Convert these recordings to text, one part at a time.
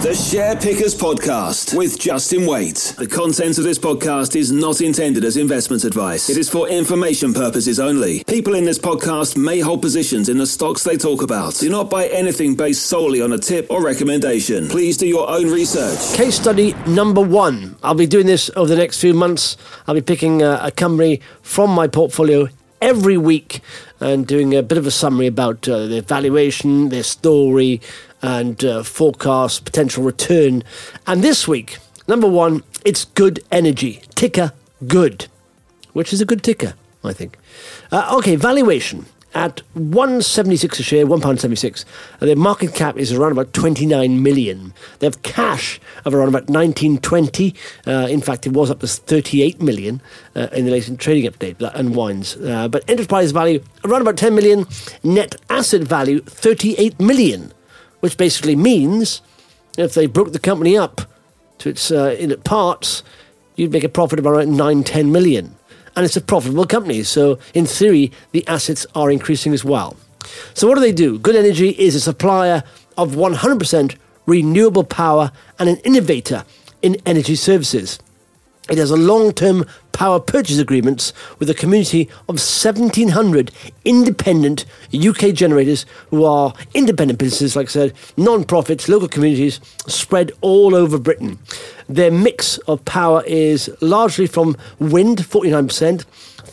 The Share Pickers Podcast with Justin Waite. The content of this podcast is not intended as investment advice. It is for information purposes only. People in this podcast may hold positions in the stocks they talk about. Do not buy anything based solely on a tip or recommendation. Please do your own research. Case study number 1. I'll be doing this over the next few months. I'll be picking a company from my portfolio every week and doing a bit of a summary about their valuation, their story, and forecast, potential return. And this week, number 1, it's Good Energy, ticker GOOD, which is a good ticker, I think. Okay, valuation at £1.76 a share, £1.76. Their market cap is around about 29 million. They have cash of around about 1920. In fact, it was up to 38 million in the latest trading update. That unwinds. But enterprise value around about 10 million. Net asset value 38 million, which basically means if they broke the company up to its in parts, you'd make a profit of around 9-10 million. And it's a profitable company, so in theory, the assets are increasing as well. So what do? Good Energy is a supplier of 100% renewable power and an innovator in energy services. It has a long-term power purchase agreements with a community of 1,700 independent UK generators who are independent businesses, like I said, non-profits, local communities spread all over Britain. Their mix of power is largely from wind, 49%,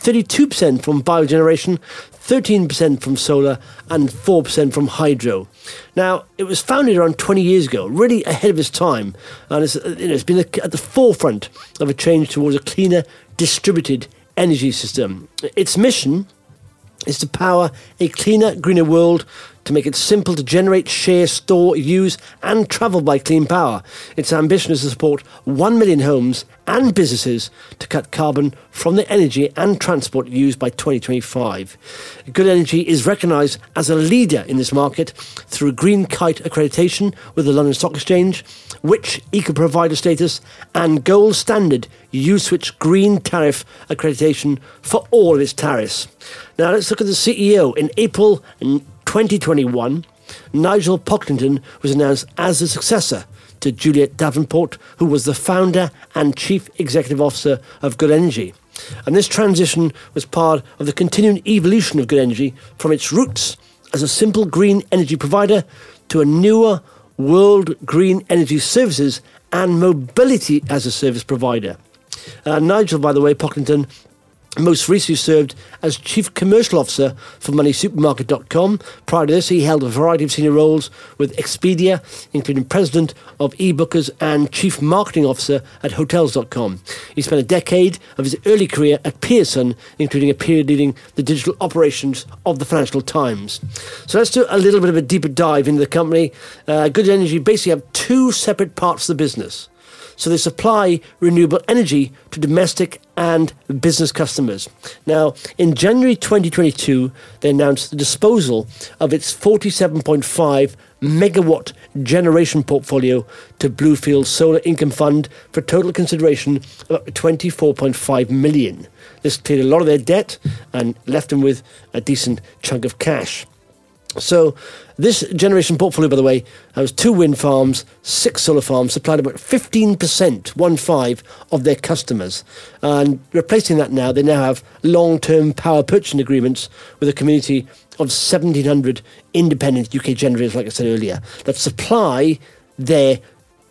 32% from biogeneration, 13% from solar, and 4% from hydro. Now, it was founded around 20 years ago, really ahead of its time, and it's been at the forefront of a change towards a cleaner, distributed energy system. Its mission is to power a cleaner, greener world, to make it simple to generate, share, store, use and travel by clean power. Its ambition is to support 1 million homes and businesses to cut carbon from the energy and transport used by 2025. Good Energy is recognised as a leader in this market through Green Kite accreditation with the London Stock Exchange, Which Eco-Provider status and Gold Standard U-Switch Green Tariff accreditation for all of its tariffs. Now let's look at the CEO. In April 2021, Nigel Pocklington was announced as the successor to Juliet Davenport, who was the founder and chief executive officer of Good Energy. And this transition was part of the continuing evolution of Good Energy from its roots as a simple green energy provider to a newer world green energy services and mobility as a service provider. Nigel, by the way, Pocklington, most recently served as Chief Commercial Officer for MoneySupermarket.com. Prior to this, he held a variety of senior roles with Expedia, including President of eBookers and Chief Marketing Officer at Hotels.com. He spent a decade of his early career at Pearson, including a period leading the digital operations of the Financial Times. So let's do a little bit of a deeper dive into the company. Good Energy basically have two separate parts of the business. So they supply renewable energy to domestic and business customers. Now, in January 2022, they announced the disposal of its 47.5 megawatt generation portfolio to Bluefield Solar Income Fund for total consideration of up to 24.5 million. This cleared a lot of their debt and left them with a decent chunk of cash. So this generation portfolio, by the way, has 2 wind farms, 6 solar farms, supplied about 15%, of their customers. And replacing that now, they now have long-term power purchasing agreements with a community of 1,700 independent UK generators, like I said earlier, that supply their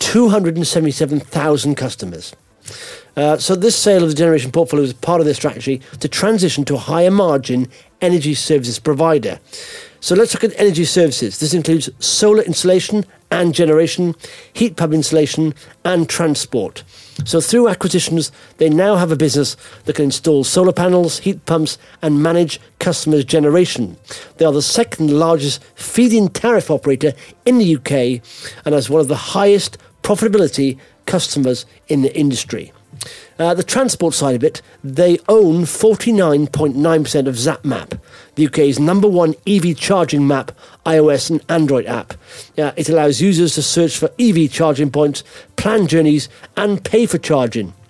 277,000 customers. So this sale of the generation portfolio is part of their strategy to transition to a higher margin energy services provider. So let's look at energy services. This includes solar installation and generation, heat pump installation and transport. So through acquisitions, they now have a business that can install solar panels, heat pumps and manage customers' generation. They are the second largest feed-in tariff operator in the UK and has one of the highest profitability customers in the industry. The transport side of it, they own 49.9% of ZapMap, the UK's #1 EV charging map, iOS and Android app. It allows users to search for EV charging points, plan journeys and pay for charging.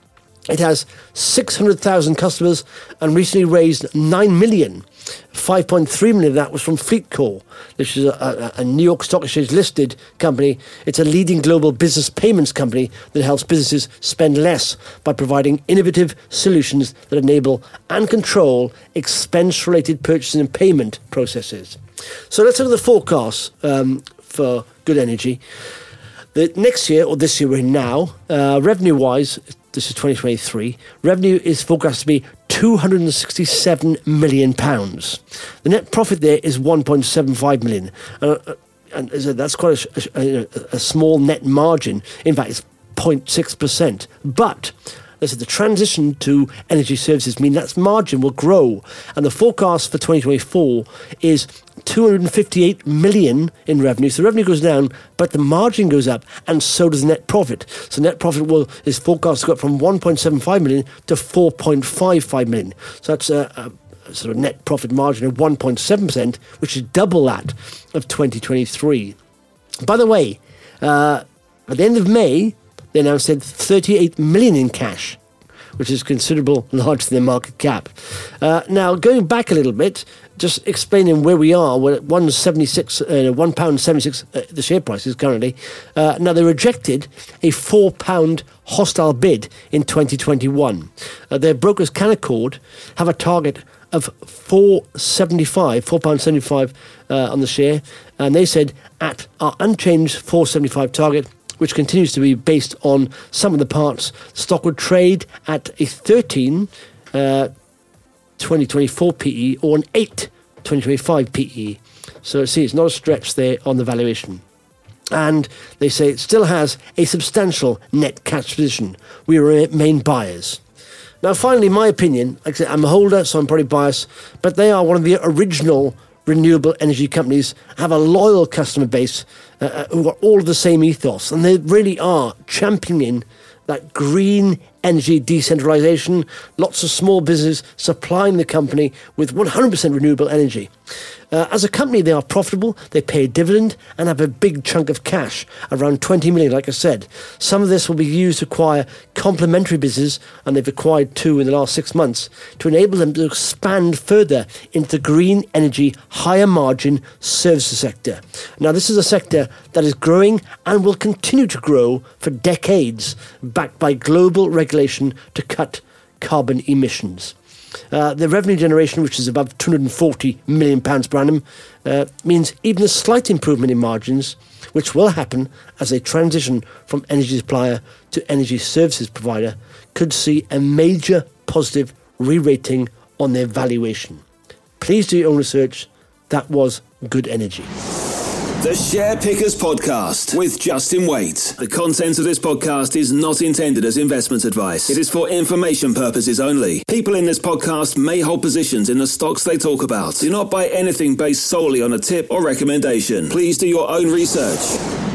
It has 600,000 customers and recently raised 9 million. 5.3 million of that was from FleetCor, which is a New York Stock Exchange listed company. It's a leading global business payments company that helps businesses spend less by providing innovative solutions that enable and control expense-related purchasing and payment processes. So let's look at the forecast for Good Energy. The next year, or this year we're in now, revenue-wise, this is 2023, revenue is forecast to be £267 million. The net profit there is £1.75 million. And that's quite a small net margin. In fact, it's 0.6%. But the transition to energy services mean that margin will grow. And the forecast for 2024 is 258 million in revenue. So revenue goes down, but the margin goes up, and so does net profit. So net profit is forecast to go up from 1.75 million to 4.55 million. So that's a sort of net profit margin of 1.7%, which is double that of 2023. By the way, at the end of May, they announced they had 38 million in cash, which is considerable, larger than their market cap. Now, going back a little bit, just explaining where we are, we're at £1.76, the share price is currently. Now, they rejected a £4 hostile bid in 2021. Their brokers, Canaccord, have a target of £4.75 on the share, and they said at our unchanged £4.75 target, which continues to be based on some of the parts, stock would trade at a 13 2024 PE or an 8 2025 PE. So see, it's not a stretch there on the valuation. And they say it still has a substantial net cash position. We remain buyers. Now, finally, my opinion, like I said, I'm a holder, so I'm probably biased, but they are one of the original renewable energy companies, have a loyal customer base who are all of the same ethos, and they really are championing that green energy decentralization, lots of small businesses supplying the company with 100% renewable energy. As a company, they are profitable, they pay a dividend and have a big chunk of cash, around 20 million, like I said. Some of this will be used to acquire complementary businesses, and they've acquired 2 in the last 6 months, to enable them to expand further into the green energy, higher margin services sector. Now, this is a sector that is growing and will continue to grow for decades, backed by global regulation to cut carbon emissions. The revenue generation, which is above £240 million per annum, means even a slight improvement in margins, which will happen as they transition from energy supplier to energy services provider, could see a major positive re-rating on their valuation. Please do your own research. That was Good Energy. The Share Pickers Podcast with Justin Waite. The content of this podcast is not intended as investment advice. It is for information purposes only. People in this podcast may hold positions in the stocks they talk about. Do not buy anything based solely on a tip or recommendation. Please do your own research.